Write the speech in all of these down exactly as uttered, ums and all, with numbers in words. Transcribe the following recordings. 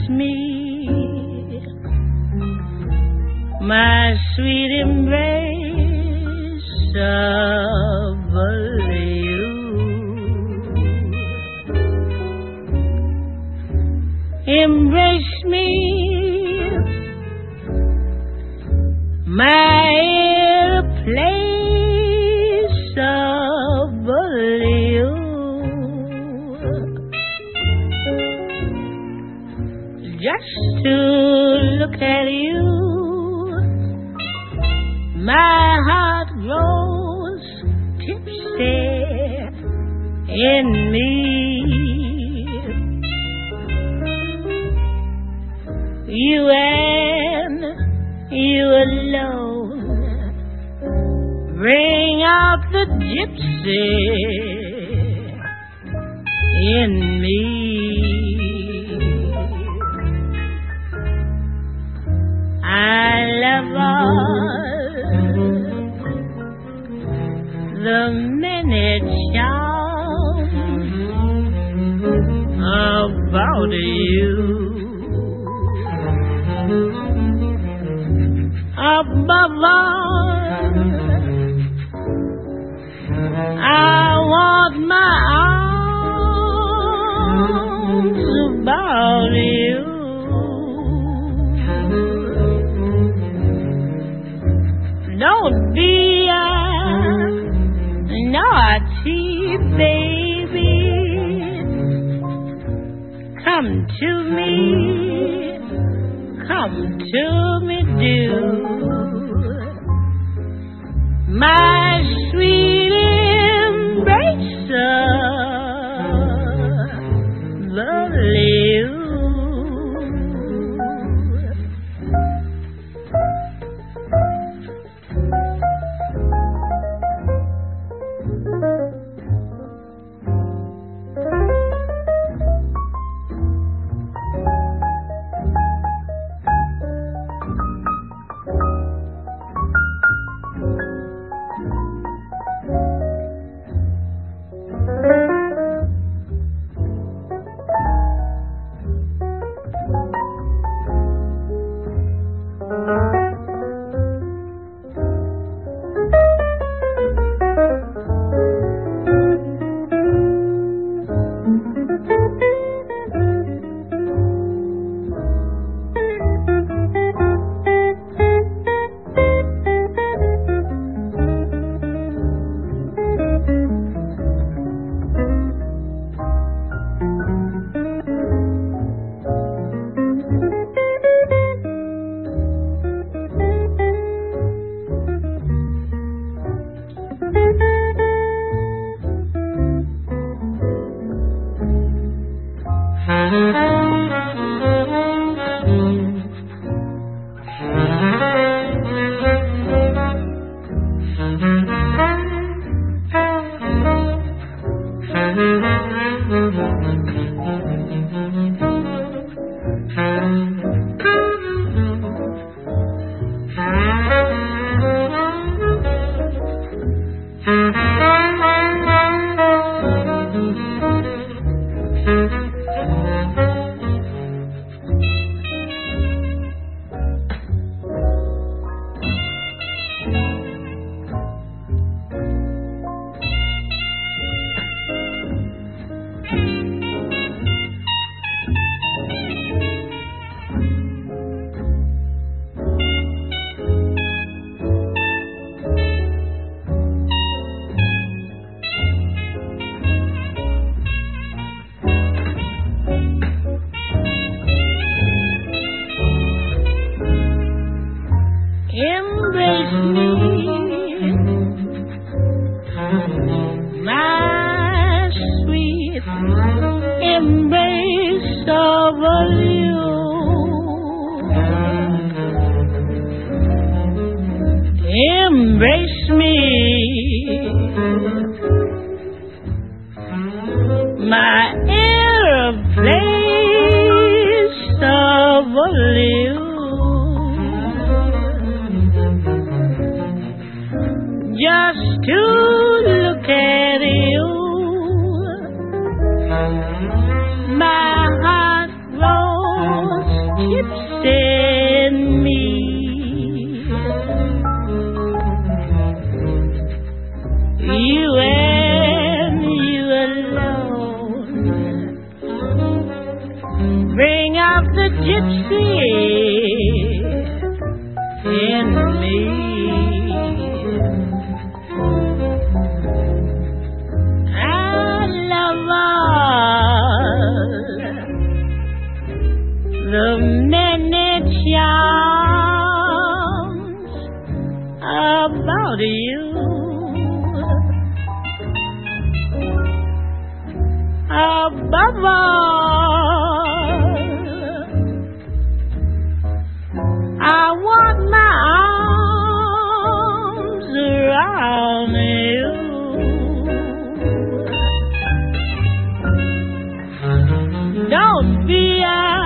embrace me, my sweet embrace of you. Embrace me, my place of you. Just to look at you, my heart grows tipsy in me. You and you alone bring out the gypsy in me. I love all the many charms about you. Above all, I want my arms about you. Don't be a naughty baby. Come to me, come to me, do. My sweet embrace of you. Embrace me, my airplanes of you. Just to look at you, my heart grows be a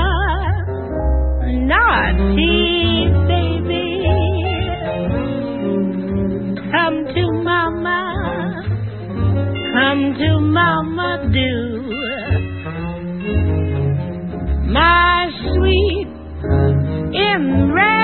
naughty baby. Come to mama, come to mama, do. My sweet embrace.